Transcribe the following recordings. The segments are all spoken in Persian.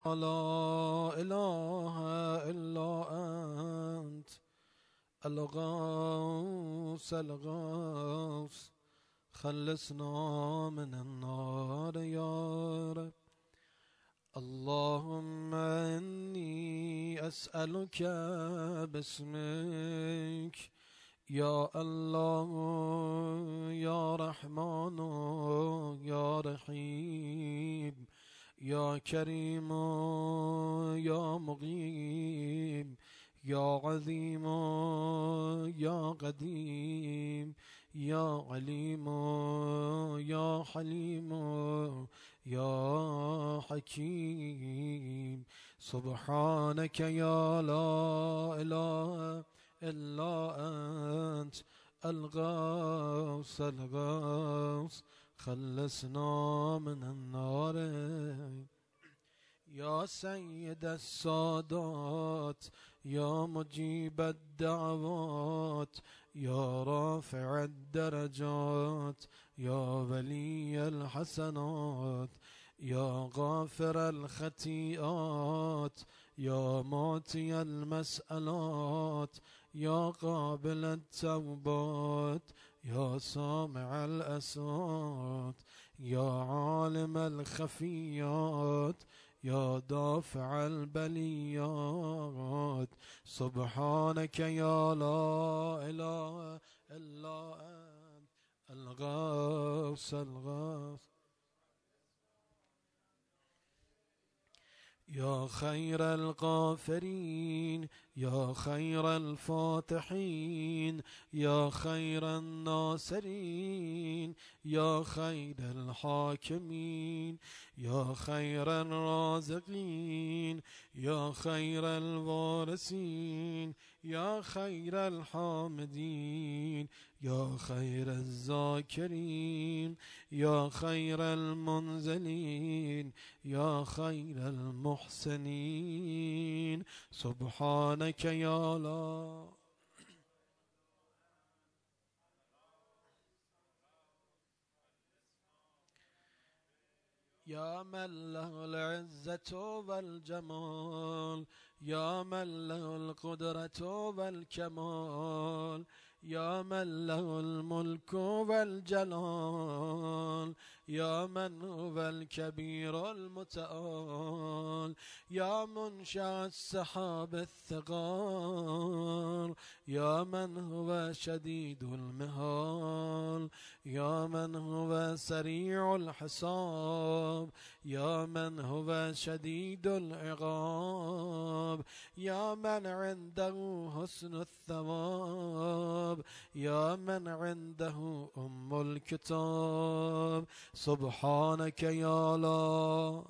لا إله إلا أنت الغوث الغوث خلصنا من النار يا رب. اللهم إني أسألك باسمك يا الله يا رحمن يا رحيم يا كريم يا مقيم يا عظيم يا قديم يا عليم يا حليم يا حكيم. سبحانك يا لا إله إلا أنت الغوث الغوث خلصنا من النار. يا سيد السادات يا مجيب الدعوات يا رافع الدرجات يا ولي الحسنات يا غافر الخطيئات يا معطي المسألات يا قابل التوبات يا سامع الأصوات يا عالم الخفيات يا دافع البليات. سبحانك يا لا إله إلا أنت الغوث الغوث. يا خير الغافرين يا خير الفاتحين يا خير الناصرين يا خير الحاكمين يا خير الرازقين يا خير الوارثين يا خير الحامدين يا خير الذاكرين يا خير المنزلين يا خير المحسنين. سبحانك يا لا يا من له العزة والجمال يا من له القدرة والكمال يا من له الملك والجلال يا من هو الكبير المتعال يا منشأ السحاب الثقال يا من هو شديد المهال يا من هو سريع الحساب يا من هو شديد العقاب يا من عنده حسن الثواب يا من عنده أم الكتاب. سبحانك يا لا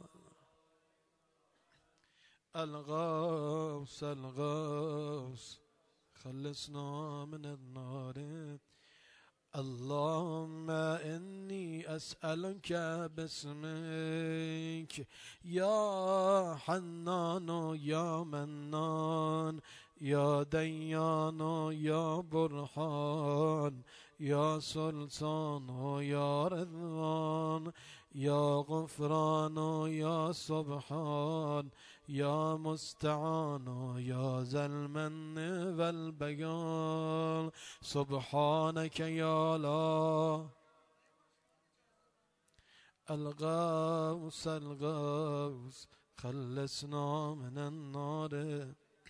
الغوث الغوث خلصنا من النار. اللهم إني أسألك باسمك يا حنان يا منان يا ديان يا برهان يا سلطان يا رضوان يا غفران يا سبحان يا مستعان يا ذا المن والبيان. سبحانك يا لا الغوث الغوث خلصنا من النار.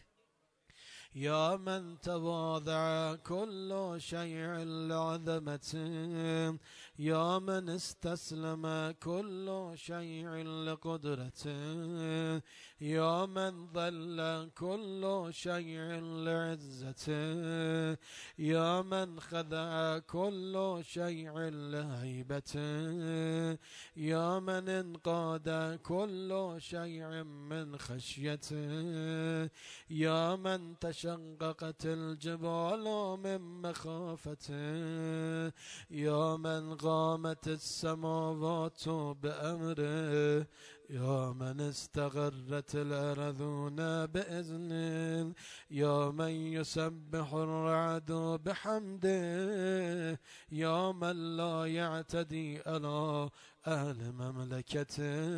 يا من تواضع كل شيء لعظمته يا من استسلم كل شيء لقدرته يا من ظل كل شيء لعزته يا من خضع كل شيء لهيبته يا من انقاد كل شيء من خشيته يا من تشققت الجبال من مخافته يا من قامت السماوات بأمره يا من استغرت الأرضون بإذنه يا من يسبح الرعد بحمده يا من لا يعتدي على أهل مملكة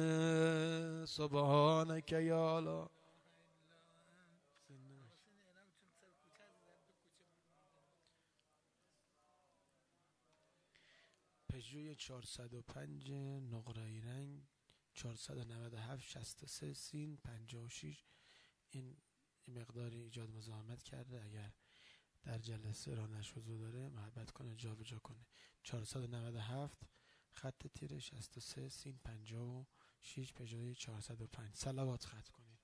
سبحانك يا الله. پژوی 405 نقره‌ای رنگ 497 63 سین 56. این مقداری ایجاد مزاحمت کرده، اگر در جلسه رانش حضور داره محبت کنه جابجا کنه. 497 خط تیر 63 سین 56 پژوی 405. صلوات خط کنید.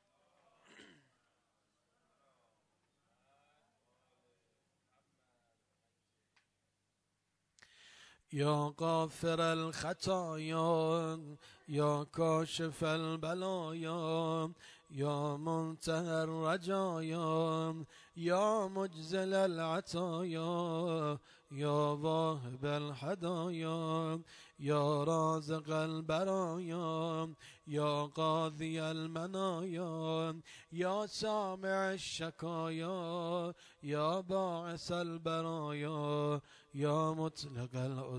یا غافر الخطایا یا کاشف البلایا یا منتهى الرجایا یا مجزل العطایا یا واهب الهدایا یا رازق البرایا یا قاضی المنایا یا سامع الشکایا یا باعث البرایا یا مطلق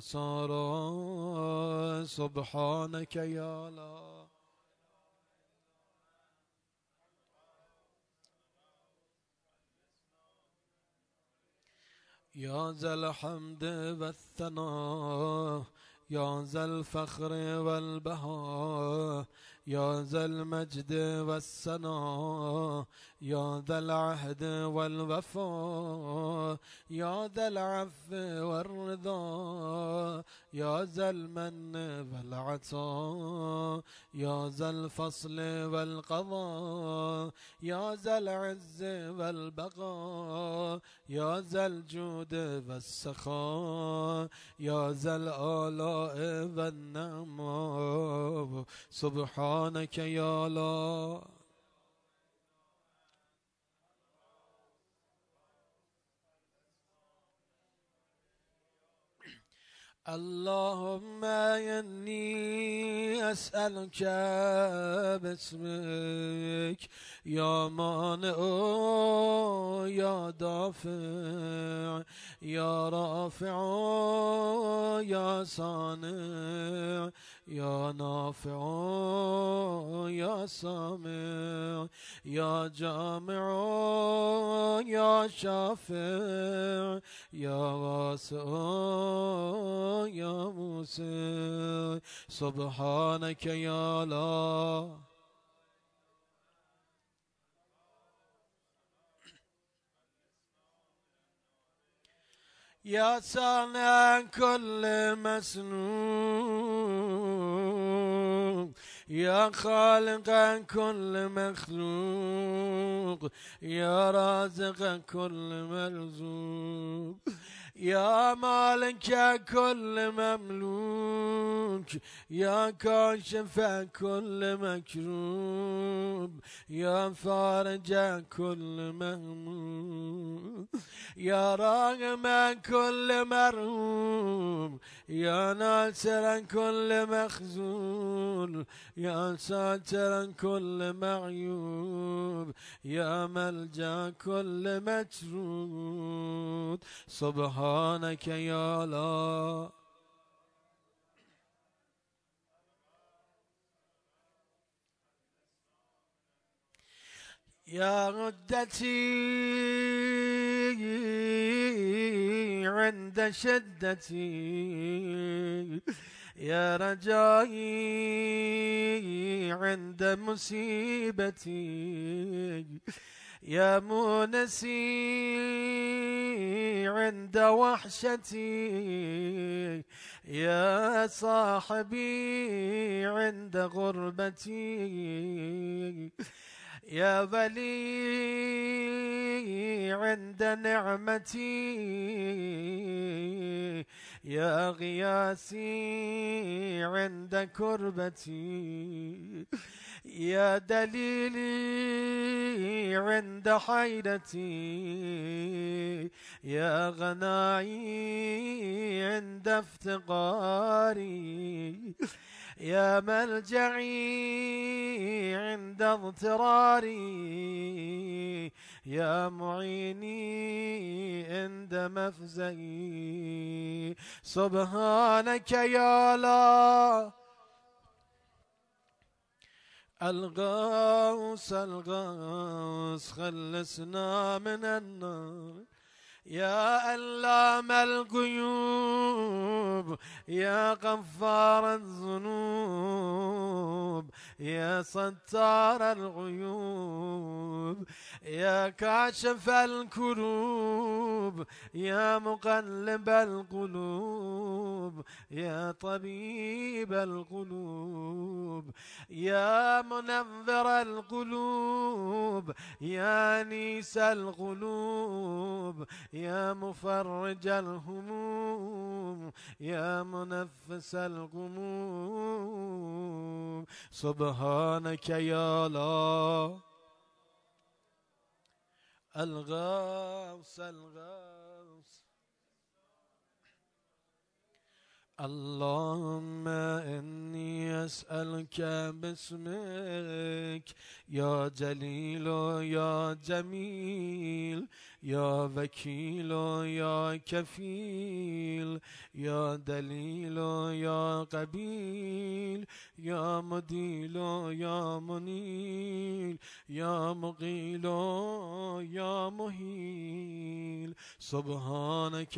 الاسارا سبحانك یا الله. یا ذا الحمد والثناء یا ذا الفخر والبهاء یا ذا المجد والثناء یا ذا العهد والوفاء یا ذا العفو والرضا یا ذا المن والعطاء یا ذا الفصل والقضاء یا ذا العز والبقاء یا ذا الجود والسخاء یا ذا الآلاء والنعماء سبحانك یا الله. اللهم إني أسألك باسمك يا مانع يا دافع يا رافع يا صانع يا نافع يا سامع يا جامع يا شافع يا واسع يا موسى سبحانك يا الله. يا صانع كل مسنون يا خالق كل مخلوق يا رازق كل مرزوق يا مالك كل مملوك يا كاشف كل مكروب يا فارج كل مهموم يا راغم كل مرهوم يا ناصر كل مخذول يا ساتر كل معيوب يا ملجأ كل مترود سبحانك يا الله. يا ردتي عند شدتي يا رجائي عند مصيبتي يا مونسي عند وحشتي يا صاحبي عند غربتي يا ولي عند نعمتي يا غياثي عند كربتي يا دليلي عند حيرتي يا غنائي عند افتقاري يا ملجعي عند اضطراري يا معيني عند مفزعي. سبحانك يا لا الغوث الغوث خلصنا من النار. يا علام الغيوب يا غفار الذنوب يا ستار العيوب يا كاشف الكروب يا مقلب القلوب يا طبيب القلوب يا منذر القلوب يا أنيس القلوب يا مفرج الهموم يا منفس الغموم. سبحانك يا لا الغوث الغوث. اللهم إني أسألك باسمك يا جليل يا جميل يا وكيل يا كفيل يا دليل يا قبيل يا مديل يا منيل يا مقيل يا مهيل. سبحانك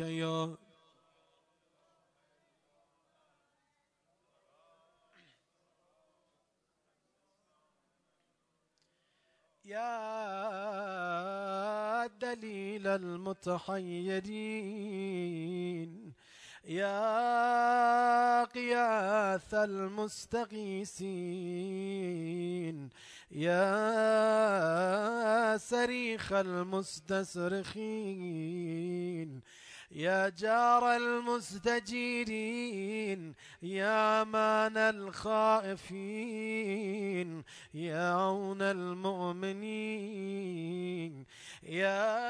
يا دليل المتحيرين يا قياث المستغيثين يا صريخ المستصرخين يا جار المستجيرين يا مان الخائفين يا عون المؤمنين يا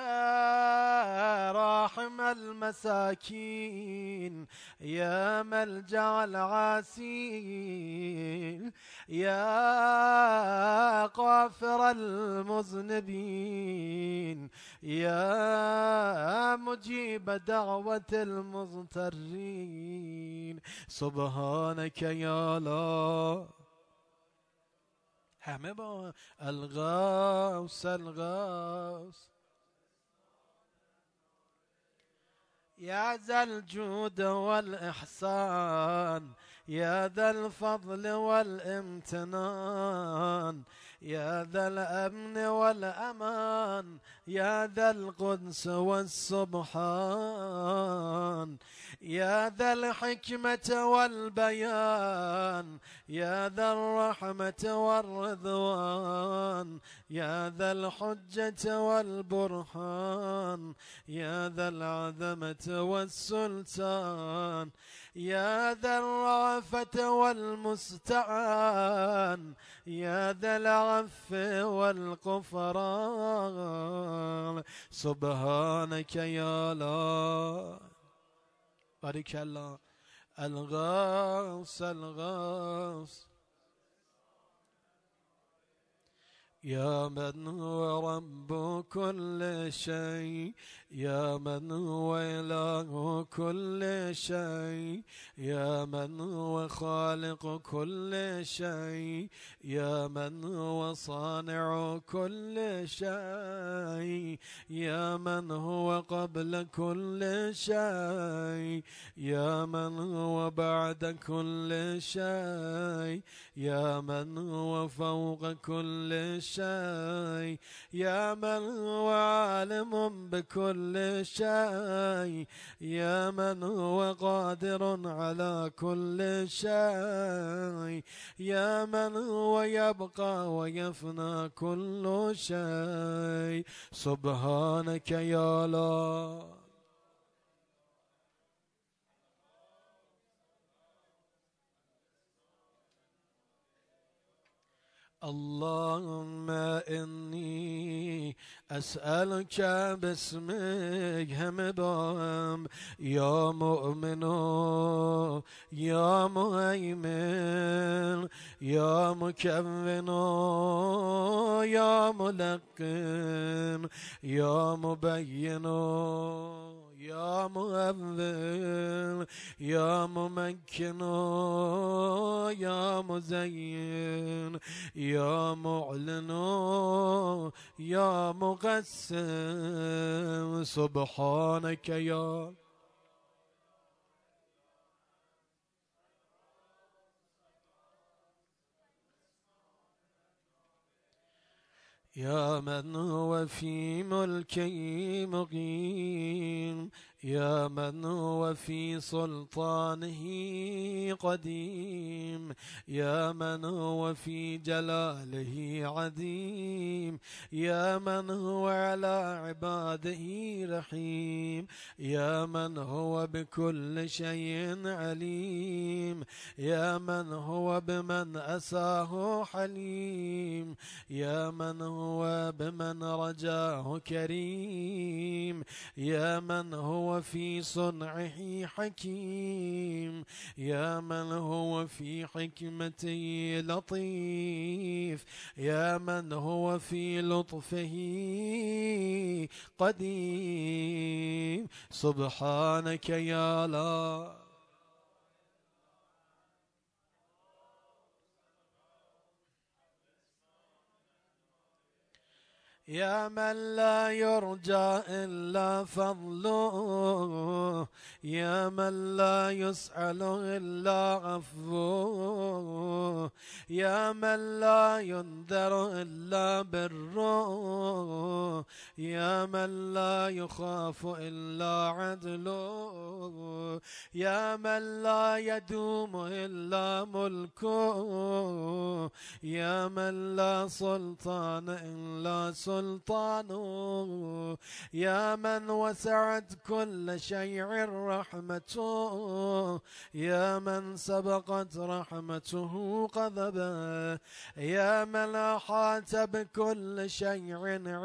راحم المساكين يا ملجأ العاسين يا غافر المذنبين يا مجيب دعوة المضطرين. سبحانك يا لا همه با الغوث الغوث. يا ذا الجود والإحسان يا ذا الفضل والامتنان يا ذا الأمن والأمان يا ذا القدس والسبحان يا ذا الحكمة والبيان يا ذا الرحمة والرضوان يا ذا الحجة والبرهان يا ذا العظمة والسلطان يا ذا الرأفة والمستعان يا ذا العفو والغفران. سبحانك يا لا بارك الله الغوث الغوث. يا من هو رب كل شيء يا من هو إله كل شيء يا من هو خالق كل شيء يا من هو صانع كل شيء يا من هو قبل كل شيء يا من هو بعد كل شيء يا من هو فوق كل شيء يا من هو عالم بكل شيء يا من هو قادر على كل شيء يا من هو يبقى ويفنى كل شيء. سبحانك يا لا اللهم إني أسألك باسمك هم بام يا مؤمن يا مهيمن يا مكون يا ملقن يا مبين يا مؤذن يا ممكن يا مزين يا معلن يا مقسم سبحانك يا من هو في ملكه مقيم يا من هو في سلطانه قديم يا من هو في جلاله عديم يا من هو على عباده رحيم يا من هو بكل شيء عليم يا من هو بمن أساه حليم يا من هو بمن رجاه كريم يا من هو في صنعه حكيم يا من هو في حكمته لطيف يا من هو في لطفه قديم سبحانك يا لا يا من لا يرجى إلا فضله يا من لا يسأل إلا عفوه يا من لا ينذر إلا بره يا من لا يخاف إلا عدله يا من لا يدوم إلا ملكه يا من لا سلطان إلا سلطانه يا من وسعت كل شيء رحمته يا من سبقت رحمته غضبه يا من أحاط بكل شيء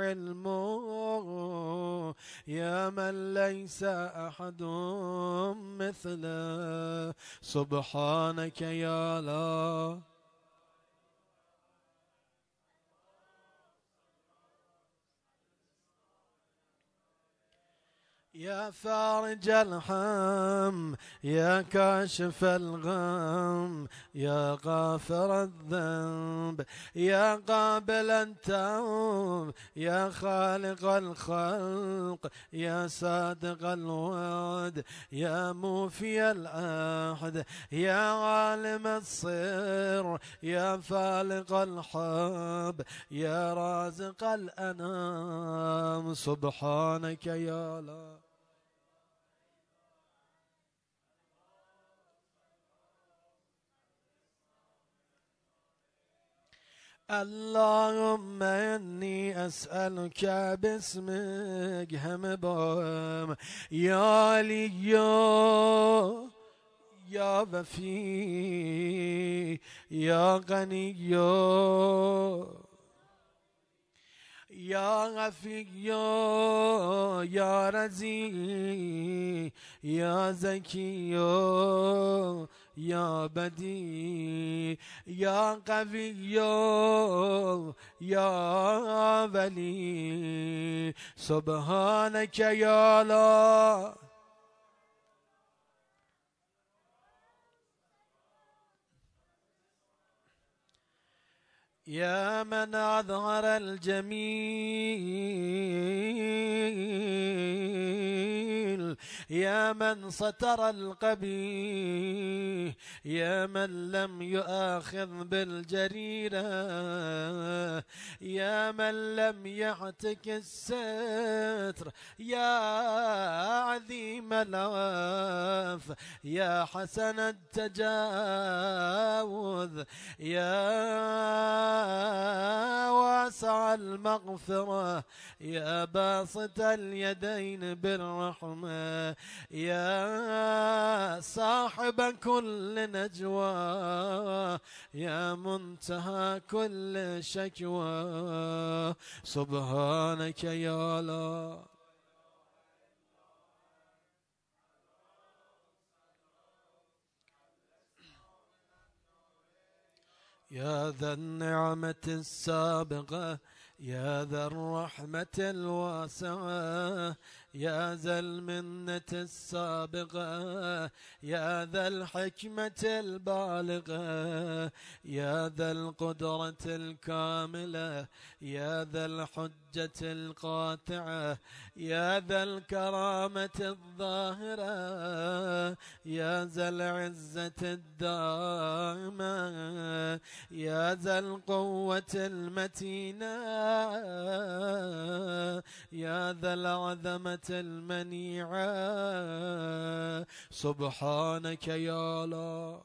علمه يا من ليس أحد مثله سبحانك يا لا يا فارج الهم يا كاشف الغم يا غافر الذنب يا قابل التوب يا خالق الخلق يا صادق الوعد يا موفي العهد يا عالم السر يا فالق الحب يا رازق الأنام سبحانك يا لا اللهم إني أسألك باسمك هم بهم يا علي يا وفي يا غني يا غفي يا رزي يا زكي يا بدي يا قوي يا ولي سبحانك يا لا يا من أظهر الجميل يا من ستر القبيح يا من لم يؤاخذ بالجريرة يا من لم يعتك الستر يا عظيم العفو يا حسن التجاوز يا واسع المغفرة يا باسط اليدين بالرحمة يا صاحب كل نجوى يا منتهى كل شكوى سبحانك يا لا يا ذا النعمة السابقة، يا ذا الرحمة الواسعة، يا ذا المنة السابقة، يا ذا الحكمة البالغة، يا ذا القدرة الكاملة، يا ذا الحجة القاطعة، يا ذا الكرامة الظاهرة، يا ذا العزة الدائمة، يا ذا القوة المتينة، يا ذا العظمة المنيعة، سبحانك يا الله.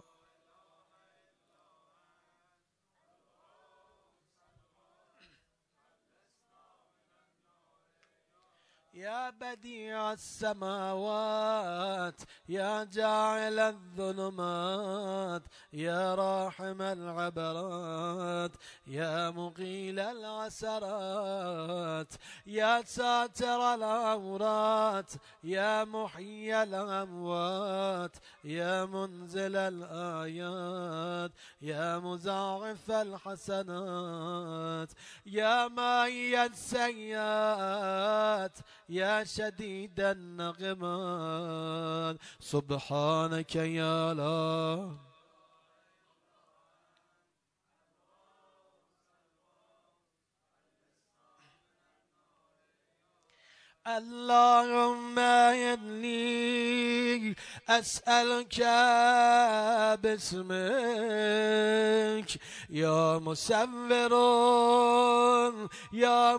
يا بديع السماوات، يا جاعل الظلمات، يا راحم العبرات، يا مقيل العسرات، يا ساتر العورات، يا محيي الأموات، يا منزل الآيات، يا مزاعف الحسنات، يا ماي السيئات، يا شديد النغمات، سبحانك يا الله. اللهم إني أسألك باسمك يا مسور، يا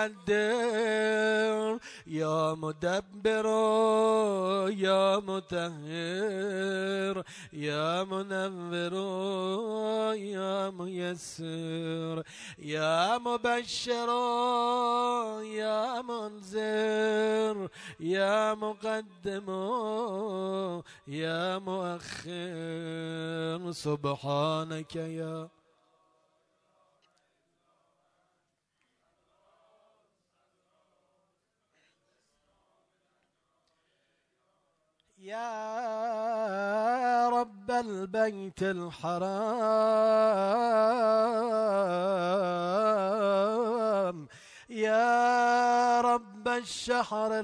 مقدر، يا مدبر، يا مطهر، يا منور، يا ميسر، يا مبشر، يا منذر، يا مقدم، يا مؤخر، سبحانك يا رب البيت الحرام، يا رب الشهر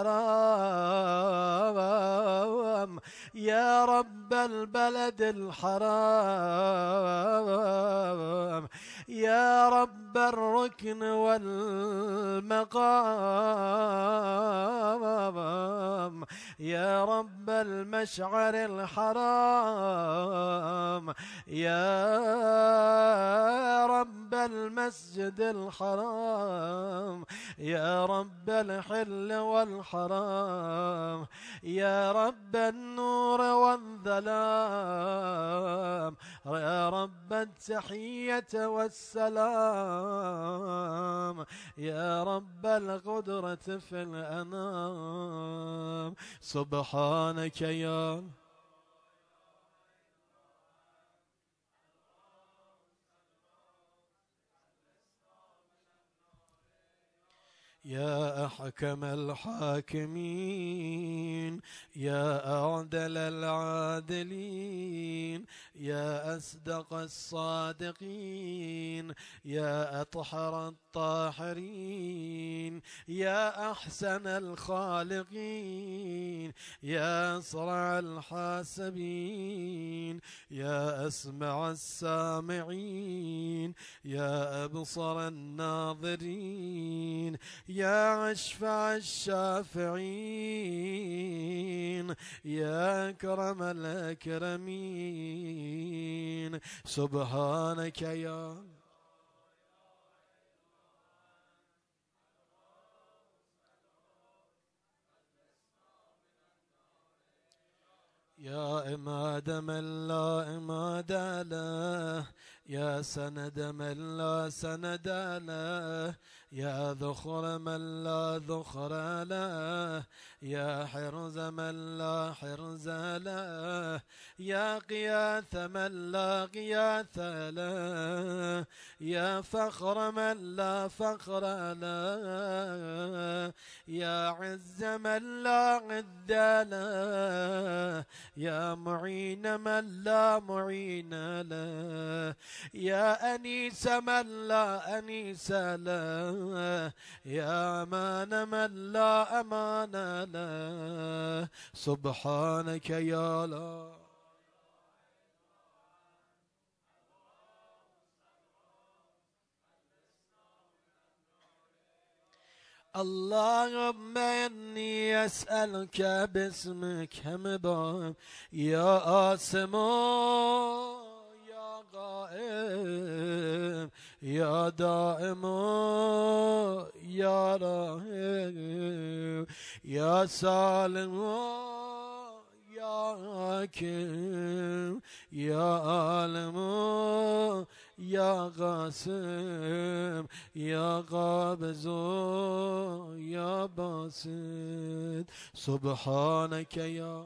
الحرام، يا رب البلد الحرام، يا رب الركن والمقام، يا رب المشعر الحرام، يا رب المسجد الحرام، يا رب الحل والحرام، يا رب النور والظلام، يا رب التحية والسلام، يا رب القدرة في الأنام، سبحانك يا أحكم الحاكمين، يا أعدل العادلين، يا أصدق الصادقين، يا أطهر الطاهرين، يا أحسن الخالقين، يا أسرع الحاسبين، يا أسمع السامعين، يا أبصر الناظرين، يا أشفع الشافعين، يا أكرم الأكرمين، سبحانك يا إماد من لا إماد له، يا سند من لا سند له، يا ذخر من لا ذخر له، يا حرز من لا حرز له، يا قياث من لا قياث له، يا فخر من لا فخر له، يا عز من لا عز له، يا معين من لا معين له، يا أنيس من لا أنيس له، يا أمان من لا أمان له، سبحانك يا لا. اللهم إني أسألك باسمك هم بام، يا آسمان يا قائم يا دائم يا راهب يا سالم يا حاكم يا عالم يا قاسم يا قابض يا باسط، سبحانك يا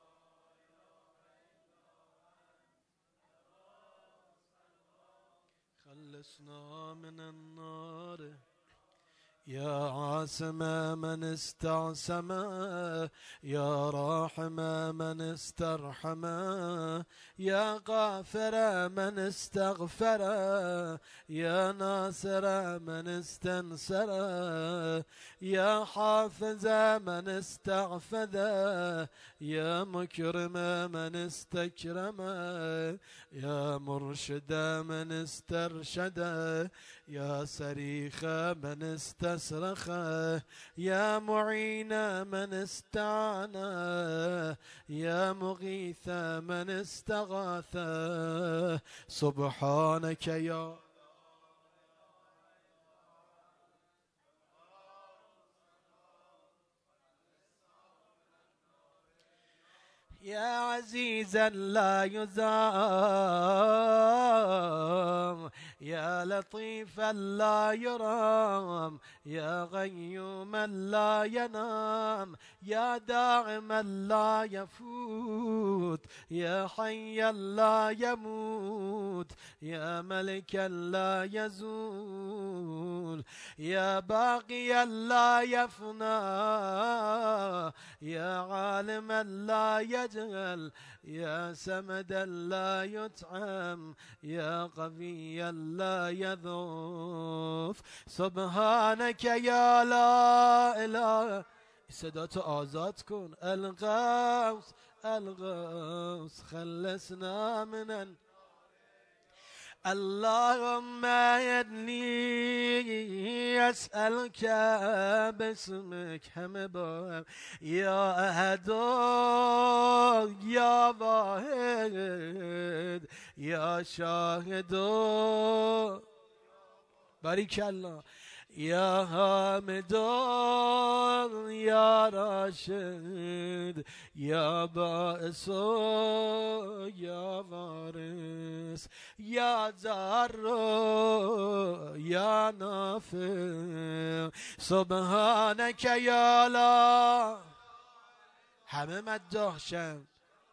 خلصنا من النار، يا عاصم من استعصم، يا راحم من استرحم، يا غافر من استغفر، يا ناصر من استنصر، يا حافظ من استعفذ، يا مكرم من استكرم، يا مرشد من استرشد، يا صريخ من استصرخ، يا معين من استعان، يا مغيث من استغاث، سبحانك يا يا عزيزا لا يزام، يا لطيفا لا يرام، يا غيوما لا ينام، يا داعما لا يفوت، يا حيا لا يموت، يا ملكا لا يزول، يا باقيا لا يفنى، يا عالما لا يجهل، يا سمدا لا يطعم، يا قويا لا يضعف، سبحانك يا لا اله. صداتو آزاد کن. الغوث الغوث خلصنا من اللهم إني أسألك باسمك هم بار، يا أحد يا واحد يا شاهد بارك الله، يا حامد يا راشد يا بائس يا وارث يا زار يا نافع، سبحانك يا لا. همه مداح شن.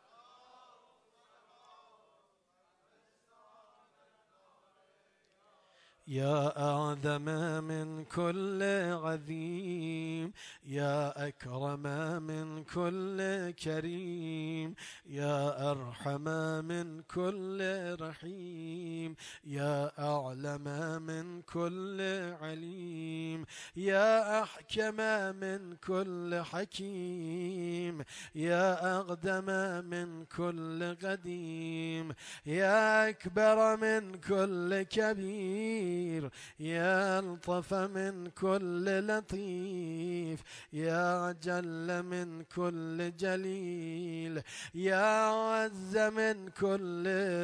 يا أعظم من كل عظيم، يا أكرم من كل كريم، يا أرحم من كل رحيم، يا أعلم من كل عليم، يا أحكم من كل حكيم، يا أقدم من كل قديم، يا أكبر من كل كبير، يا ألطف من كل لطيف، يا أجل من كل جليل، يا أعز من كل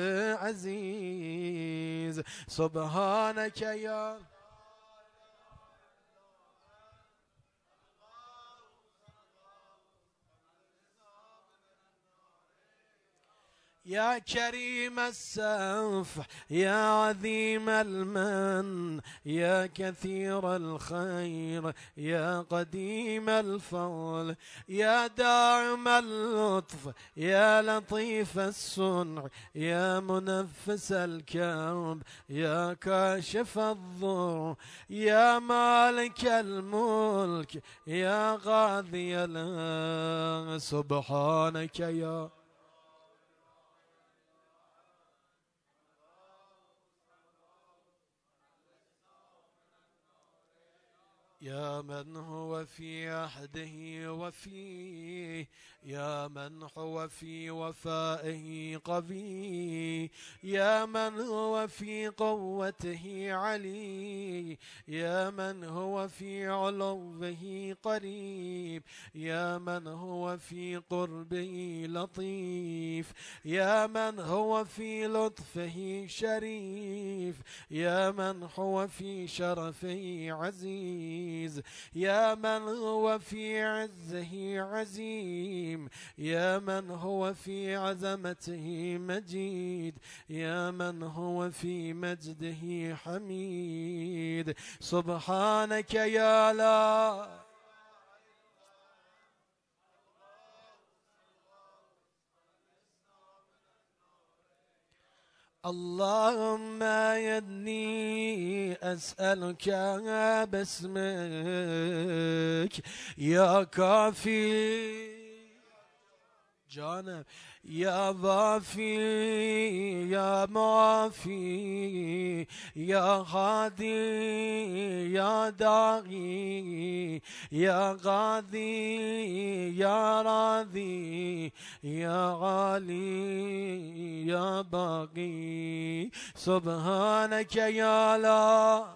عزيز، سبحانك يا يا كريم السفح، يا عظيم المن، يا كثير الخير، يا قديم الفضل، يا داعم اللطف، يا لطيف الصنع، يا منفس الكرب، يا كاشف الضر، يا مالك الملك، يا قاضي الأمر، سبحانك يا يا من هو في عهده وفيه، يا من هو في وفائه قوي، يا من هو في قوته علي، يا من هو في علوه قريب، يا من هو في قربه لطيف، يا من هو في لطفه شريف، يا من هو في شرفه عزيز، يا من هو في عزه عزيم، يا من هو في عظمته مجيد، يا من هو في مجده حميد. سبحانك يا لا اللهم إني أسألك باسمك يا كافي جانب، يا ضافي يا معافي، يا هادي يا داعي، يا غاذي يا راضي، يا غالي يا باقي. سبحانك يا لا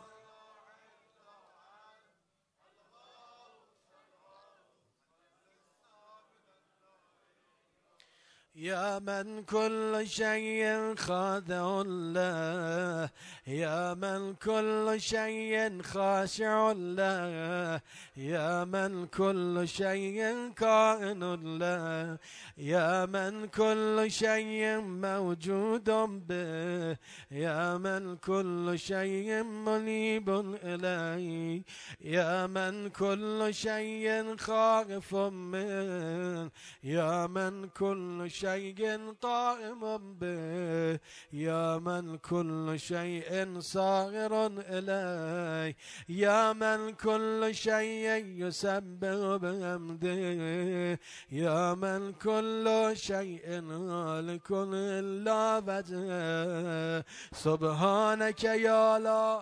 يا من كل شيء خاضع له، يا من كل شيء خاشع له، يا من كل شيء كائن له، يا من كل شيء موجود به، يا من كل شيء منيب إليه، يا من كل شيء خائف منه، يا من كل شيء قائم به، يا من كل شيء صاغر إليه، يا من كل شيء يسبح بحمده، يا من كل شيء هالك إلا وجهه. سبحانك يا لا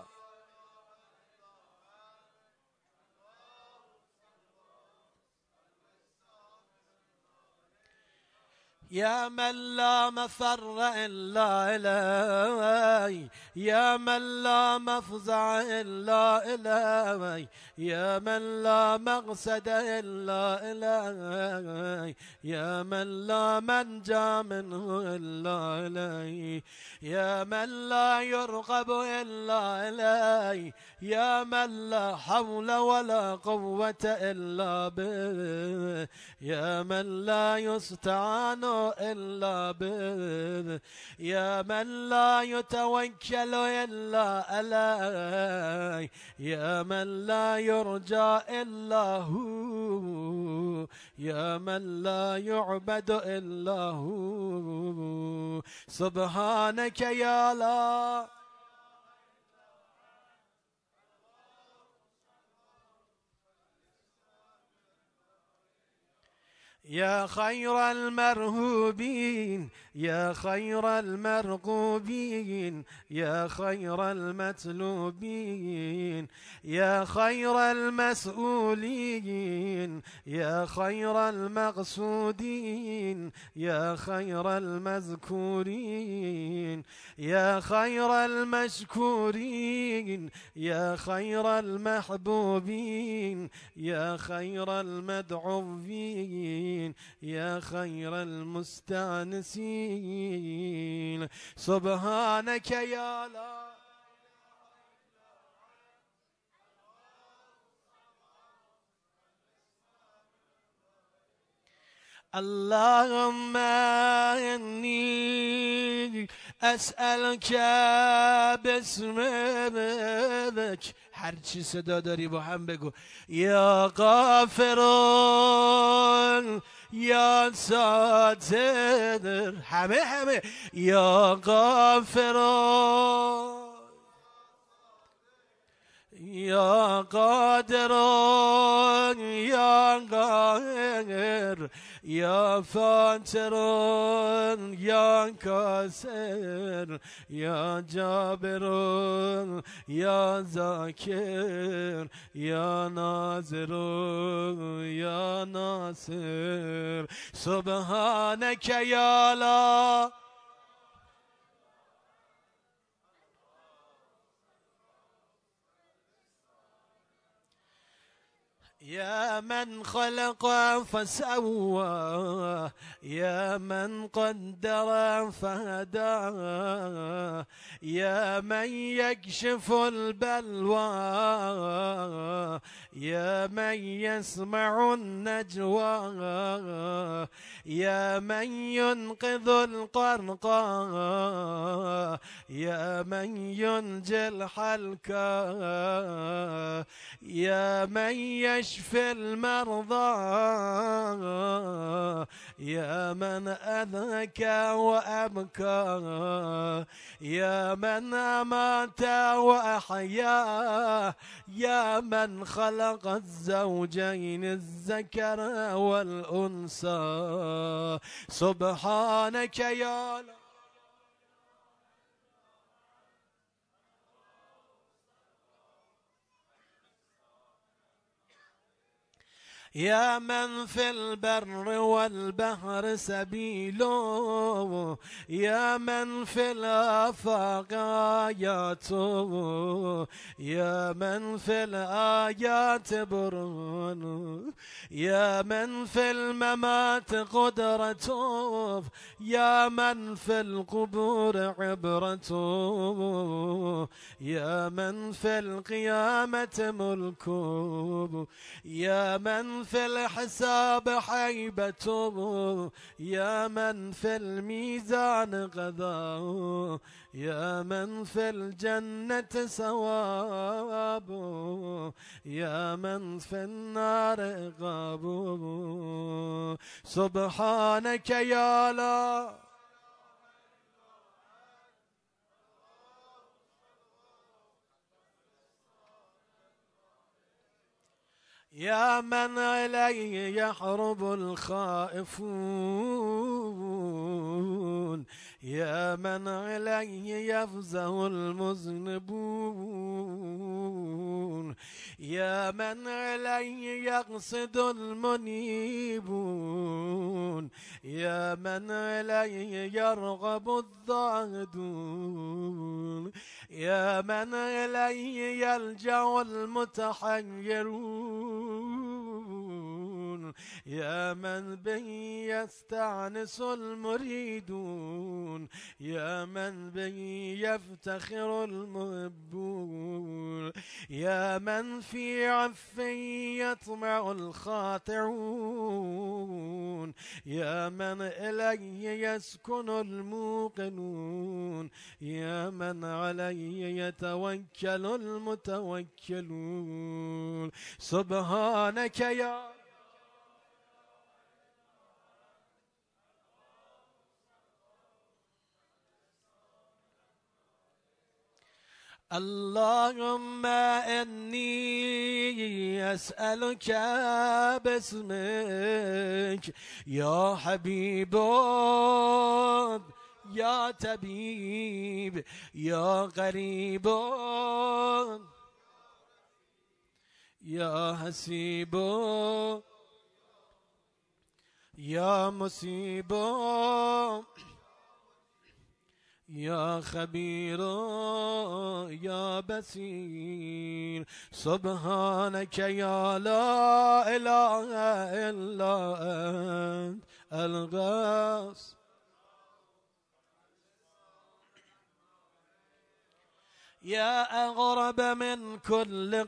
يا من لا مفر إلا إلي، يا من لا مفزع إلا إلي، يا من لا مقصد إلا إلي، يا من لا منجى منه إلا إلي، يا من لا يرغب إلا إلي، يا من لا حول ولا قوة إلا به، يا من لا يستعان إلا به، يا من لا يتوكل إلا عليه، يا من لا يرجى إلا هو، يا من لا يعبد إلا هو. سبحانك يا لا يا خير المرهوبين، يا خير المرغوبين، يا خير المطلوبين، يا خير المسؤولين، يا خير المقصودين، يا خير المذكورين، يا خير المشكورين، يا خير المحبوبين، يا خير المدعوين، يا خير المستانسين. سبحانك يا لا اللهم إني أسألك باسمك. هر چی صدا داری با هم بگو. یا غافرون یا ساتر، همه یا غافرون یا قادر یا قاهر يا فاتر يا كاسر يا جابر يا ذاكر يا ناظر يا ناصر سبحانك يا لا يا من خلق فسوى يا من قدر فهدى يا من يكشف البلوى يا من يسمع النجوى يا من ينقذ القرقى يا من ينجي الحلقى يا من يشفي المرضى يا من أذكى وأبكى يا من أمات وأحيا يا من خلق الزوجين الذكر والأنثى سبحانك يا الله يا من في البر والبحر سبيله يا من في الآفاق آياته يا من في الآيات برهانه يا من في الممات قدرته يا من في القبور عبرته يا من في القيامة ملكه يا من في الحساب حيبته يا من في الميزان قضاءه يا من في الجنة ثوابه يا من في النار عقابه سبحانك يا لا يا من إليه يحرب الخائفون يا من إليه يفزع المذنبون يا من إليه يقصد المنيبون يا من إليه يرغب الضاهدون يا من إليه يلجأ المتحيرون يا من به يستعنس المريدون يا من به يفتخر المحبون يا من في عفه يطمع الخاطعون يا من إليه يسكن الموقنون يا من عليه يتوكل المتوكلون سبحانك يا اللهم إني أسألك باسمك يا حبيب يا طبيب يا قريب يا حسيب يا مصيب يا خبير يا بصير سبحانك يا لا إله إلا أنت الغاث يا أغرب من كل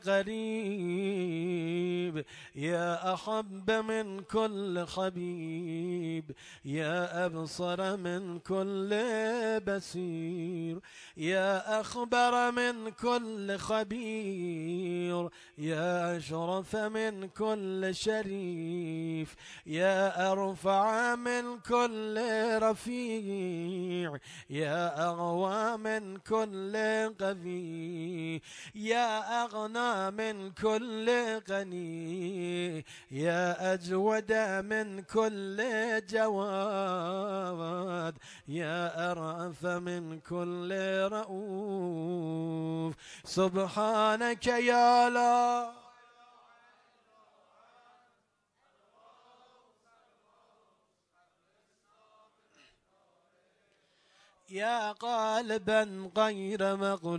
قريب يا أحب من كل حبيب يا أبصر من كل بصير يا أخبر من كل خبير خير، يا أشرف من كل شريف، يا أرفع من كل رفيع، يا أغوى من كل قوي، يا أغنى من كل غني، يا أجود من كل جواد، يا أرأف من كل رؤوف. سبحانك يا الله يا قالبا غير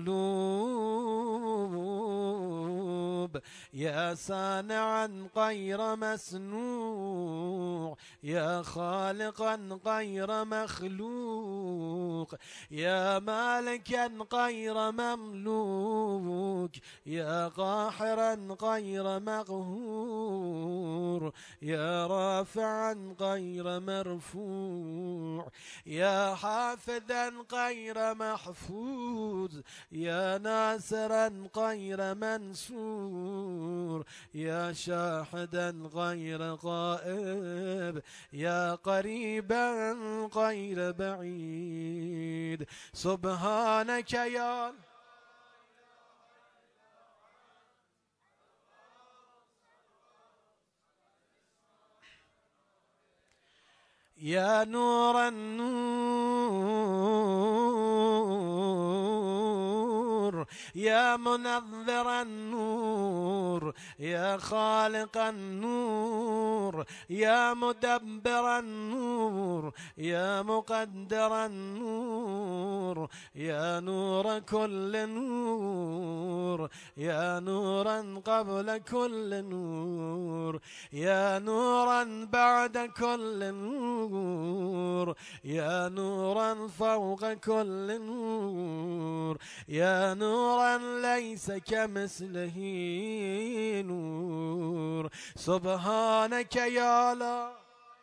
مغلوب، يا صانعا غير مصنوع، يا خالقا غير مخلوق، يا مالكا غير مملوك، يا قاهرا غير مقهور، يا رافعا غير مرفوع، يا حافظا غير محفوظ، يا ناصرا غير منصور، يا شاهدا غير غائب، يا قريبا غير بعيد. سبحانك يا يا نور النور، يا منظر النور، يا خالق النور، يا مدبر النور، يا مقدر النور، يا نور كل نور، يا نورا قبل كل نور، يا نورا بعد كل نور، يا نورا فوق كل نور، يا نورا ليس كمثله نور. سبحانك يا لا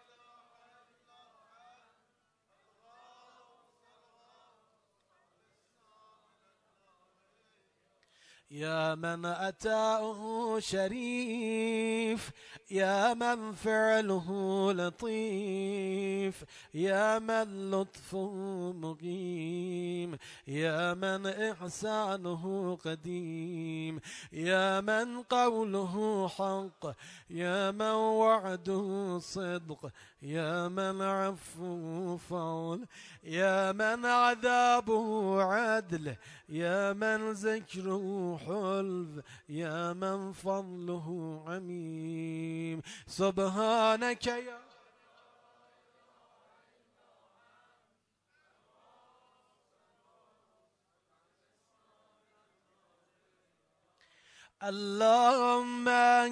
يا من أتاه شريف، يا من فعله لطيف، يا من لطفه مقيم، يا من إحسانه قديم، يا من قوله حق، يا من وعده صدق، يا من عفو فضل، يا من عذابه عدل، يا من ذكره حلف، يا من فضله عميم. سبحانك يا اللهم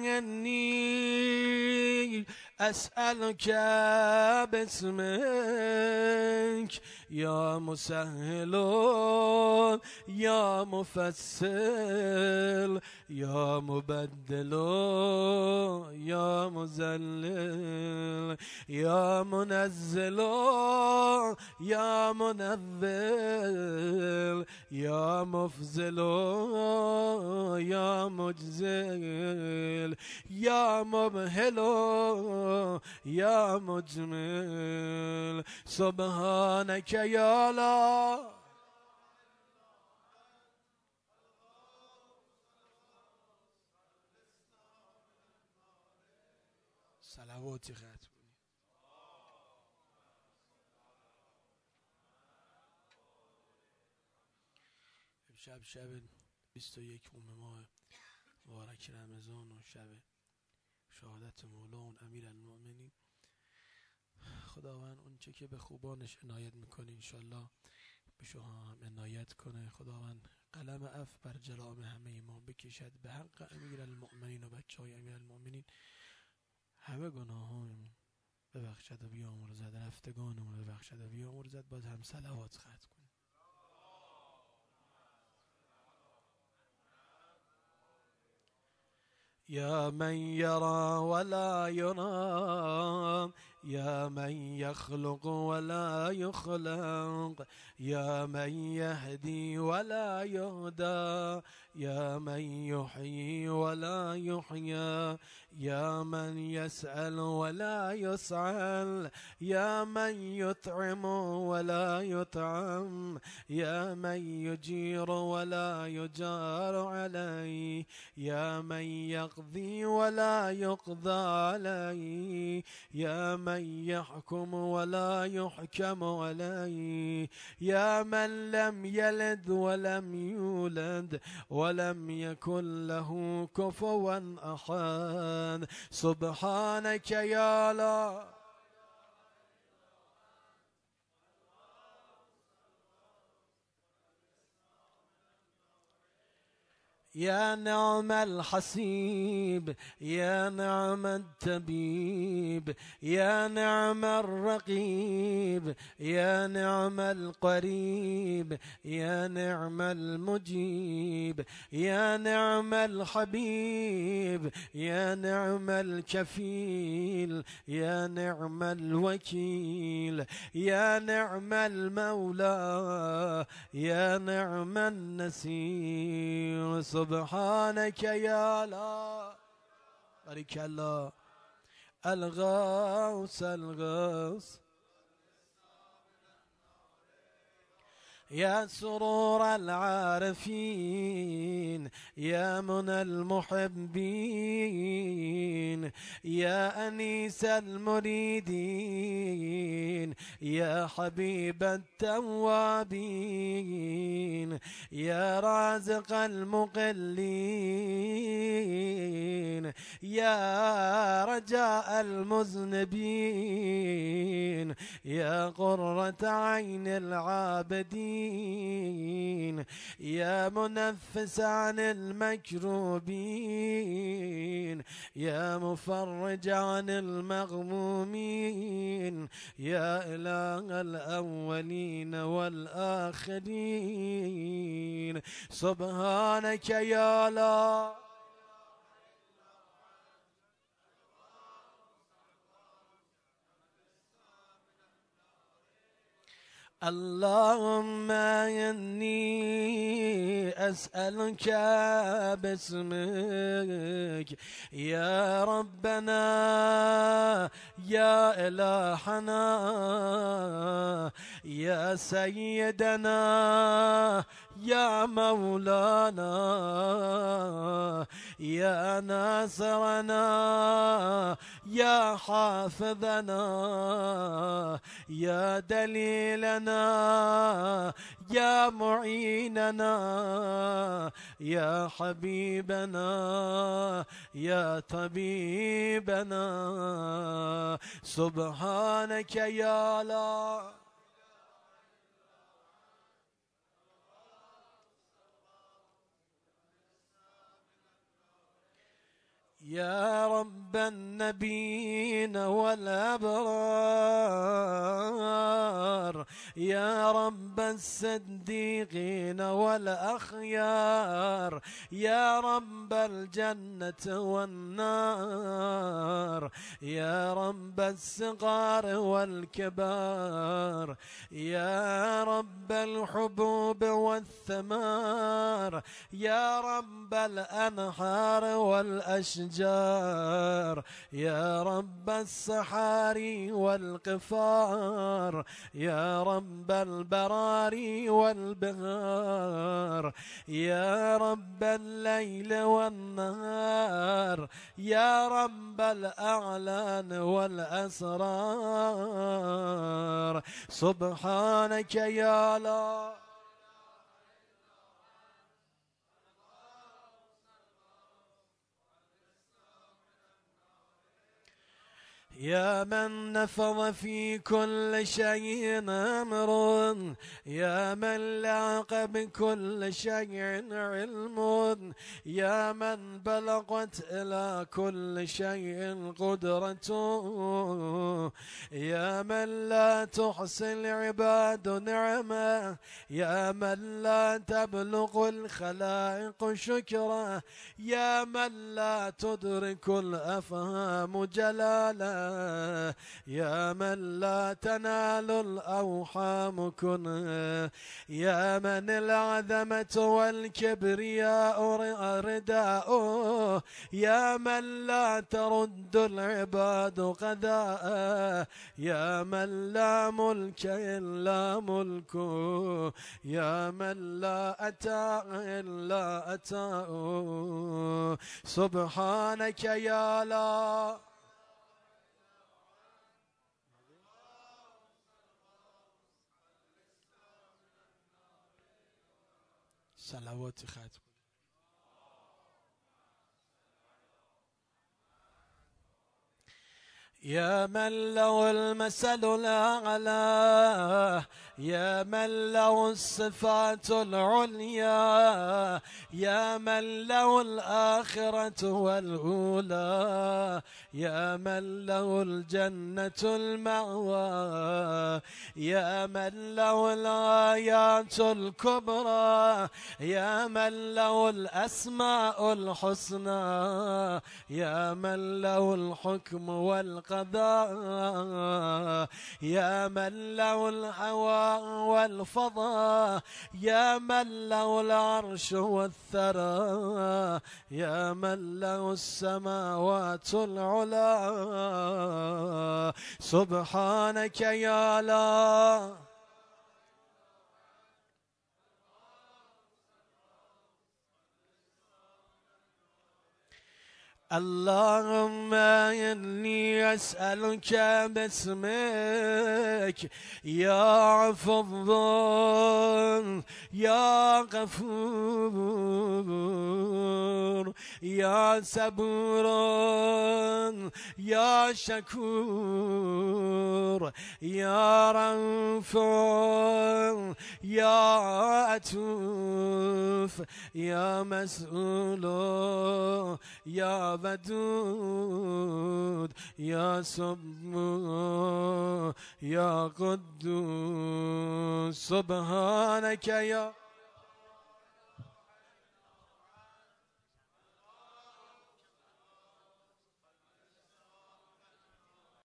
إني أسألك باسمك يا مسهل، يا مفصل، يا مبدل، يا مذلل، يا منزل، يا منذل، يا مفزل، يا مجزل، يا مبهل، يا مجمل. سبحانك يا لا صلواتی ختم کنید. شب 21 ماه مبارک رمضان و شب شهادت مولانا امیرالمؤمنین. خداوند اون چه که به خوبانش عنایت میکنه انشالله به شما هم عنایت کنه. خداوند قلم عفو بر جرائم همه ما بکشد به حق امیرالمؤمنین و بچه های امیرالمؤمنین. همه گناهان ببخشد و بیامرزد، رفتگانمون ببخشد و بیامرزد. باز هم صلوات ختم کنید. يا من يرى ولا يرام، يا من يخلق ولا يخلق، يا من يهدي ولا يهدى، يا من يحيي ولا يحيى، يا من يسأل ولا يسأل، يا من يطعم ولا يطعم، يا من يجير ولا يجار عليه، يا من يقضي ولا يقضى عليه، يا من يحكم ولا يحكم عليه، يا من لم يلد ولم يولد ولم يكن له كفوا أحد. سبحانك يا لا يا نعم الحسيب، يا نعم التبيب، يا نعم الرقيب، يا نعم القريب، يا نعم المجيب، يا نعم الحبيب، يا نعم الكفيل، يا نعم الوكيل، يا نعم المولى، يا نعم النسير. سبحانك يا لا بارك الله الغوث الغوث، يا سرور العارفين، يا منى المحبين، يا أنيس المريدين، يا حبيب التوابين، يا رازق المقلين، يا رجاء المذنبين، يا قرة عين العابدين، يا منفس عن المكروبين، يا مفرج عن المغمومين، يا إله الأولين والآخرين. سبحانك يا لا اللهم إني أسألك باسمك يا ربنا يا إلهنا يا سيدنا يا مولانا يا ناصرنا يا حافظنا يا دليلنا يا معيننا يا حبيبنا يا طبيبنا. سبحانك يا لا يا رب النبيين والأبرار يا رب الصديقين والأخيار يا رب الجنة والنار يا رب الصغار والكبار يا رب الحبوب والثمار يا رب الأنهار والأشجار يا رب الصحاري والقفار يا رب البراري والبغار يا رب الليل والنهار يا رب الأعلان والأسرار. سبحانك يا لا يا من نفض في كل شيء أمر يا من لاق بكل شيء علم يا من بلغت إلى كل شيء قدرته يا من لا تحصي العباد نعمه يا من لا تبلغ الخلائق شكره يا من لا تدرك الأفهام جلاله يا من لا تنال الأوحام كنه، يا من العظمة والكبرياء رداؤه، يا من لا ترد العباد قضاءه، يا من لا ملك إلا ملكه، يا من لا أتى إلا أتاه. سبحانك يا لا صلوات ختم. يا من له المثل الأعلى، يا من له الصفات العليا، يا من له الآخرة والأولى، يا من له الجنة المأوى، يا من له الآيات الكبرى، يا من له الأسماء الحسنى، يا من له الحكم والقضاء، يا من له الهوى والفضاء، يا من له العرش والثرى، يا من له السماوات العلى. سبحانك يا لا اللهم إني أسألك باسمك يا عفو يا غفور يا صبور يا شكور يا رؤوف يا عطوف يا مسؤول يا ودود يا سبحان يا قدوس. سبحانك يا